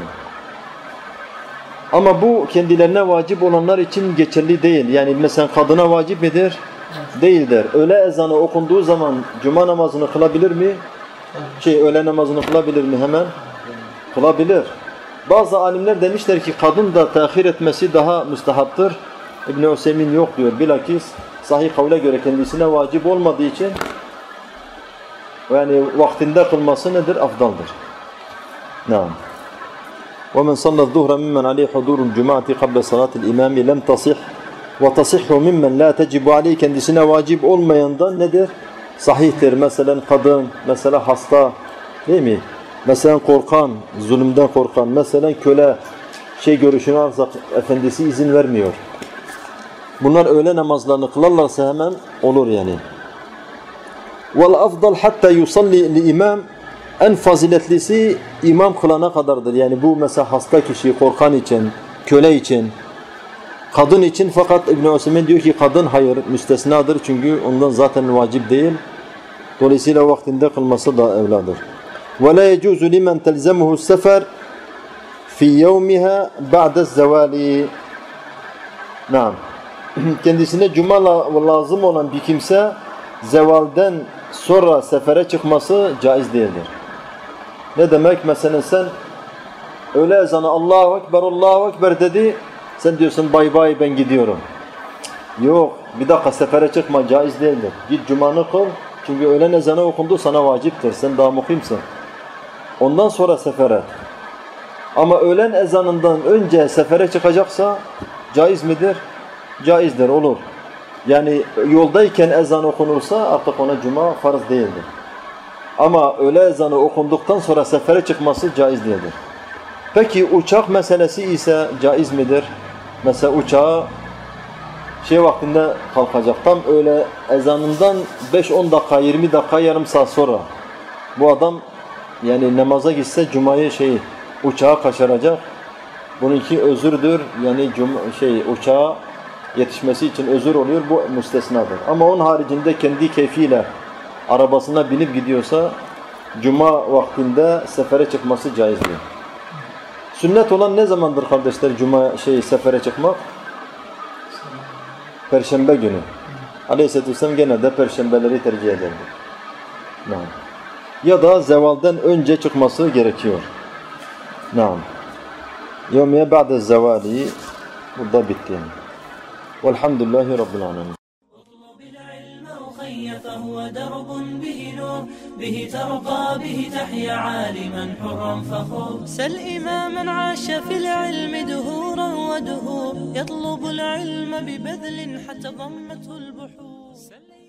Ama bu kendilerine vacip olanlar için geçerli değil. Yani mesela kadına vacip midir? Değildir. Öğle ezanı okunduğu zaman cuma namazını kılabilir mi? Şey, öğle namazını kılabilir mi hemen? Kılabilir. Bazı alimler demişler ki kadın da tehir etmesi daha müstehaptır. İbn-i Hüseyin yok diyor. Bilakis sahih kavle göre kendisine vacip olmadığı için yani vaktinde kılması nedir? Afdaldır. Naam. وَمَنْ صَلَّ الظُّهْرَ مِمَّنْ عَلَيْهِ حُضُورُ الْجُمَعَةِ قَبْلَ صَلَاةِ الْاِمَامِ لَمْ تَصِحْ وَتَصِحُّ مِمَّنْ لَا تَجِبُ عَلَيْهِ kendisine vacip olmayandan nedir? Sahihtir. Mesela kadın, mesela hasta, değil mi? Mesela korkan, zulümden korkan, mesela köle şey görüşünü alırsa efendisi izin vermiyor. Bunlar öğle namazlarını kılarlarsa hemen olur yani. وَالْاَفْضَلْ حَتَّى يُصَلِّ لِإِمَامِ En faziletlisi imam kılana kadardır. Yani bu mesela hasta kişi, korkan için, köle için, kadın için fakat İbn-i Hüseyin diyor ki kadın hayır, müstesnadır çünkü ondan zaten vacip değil. Dolayısıyla vaktinde kılması da evladır. وَلَا يَجُوزُ لِمَنْ تَلْزَمُهُ السَّفَرِ فِي يَوْمِهَا بَعْدَ الزَّوَالِ Naam. Kendisine cuma lazım olan bir kimse zevalden sonra sefere çıkması caiz değildir. Ne demek? Mesela sen öğle ezanı Allahu Ekber, Allahu Ekber dedi. Sen diyorsun bay bay ben gidiyorum. Yok. Bir dakika sefere çıkma caiz değildir. Git cumanı kıl. Çünkü öğlen ezanı okundu sana vaciptir. Sen daha mukimsin. Ondan sonra sefere. Ama öğlen ezanından önce sefere çıkacaksa Caiz midir? Caizdir, olur. Yani yoldayken ezan okunursa artık ona cuma farz değildir. Ama öğle ezanı okunduktan sonra sefere çıkması caiz değildir. Peki uçak meselesi ise caiz midir? Mesela uçağa şey vaktinde kalkacak. Tam öğle ezanından beş on dakika, yirmi dakika, yarım saat sonra bu adam yani namaza gitse cumayı şey uçağa kaçıracak. Bununki özürdür. Yani cuma, şey uçağa yetişmesi için özür oluyor. Bu müstesnadır. Ama onun haricinde kendi keyfiyle arabasına binip gidiyorsa cuma vaktinde sefere çıkması caizdir. Sünnet olan ne zamandır kardeşler cuma şey sefere çıkmak? Perşembe günü. Aleyhisselatü Vesselam genelde perşembeleri tercih ederdi. Naam. Ya da zevalden önce çıkması gerekiyor. Naam. Yevmiye ba'de zevali burada bitti yani. Velhamdülillahi Rabbil alemin. فهو درب به نور به ترقى به تحيا عالما حرا فخور سل إماما عاش في العلم دهورا ودهور يطلب العلم ببذل حتى ضمته البحور